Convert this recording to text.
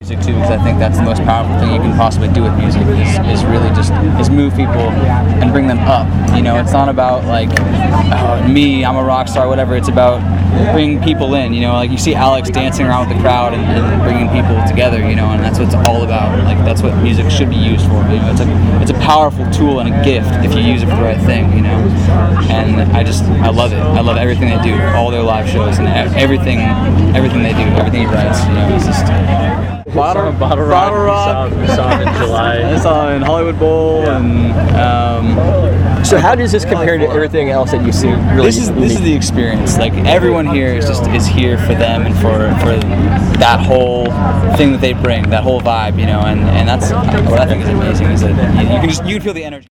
Music too, because I think that's the most powerful thing you can possibly do with music is really just move people and bring them up. You know, it's not about like me, I'm a rock star, whatever. It's about bringing people in. You know, like you see Alex dancing around with the crowd and bringing people together. You know, and that's what it's all about. Like that's what music should be used for. You know, it's a powerful tool and a gift if you use it for the right thing. You know, and I love it. I love everything they do, all their live shows and everything they do, everything he writes. You know, it's just. Bottle Rock. We saw him in July. I saw him in Hollywood Bowl, and So how does this compare to everything else that you see? Really, this is the experience. Like everyone here is here for them and for that whole thing that they bring, that whole vibe, you know, and that's what I think is amazing. Is that you can feel the energy.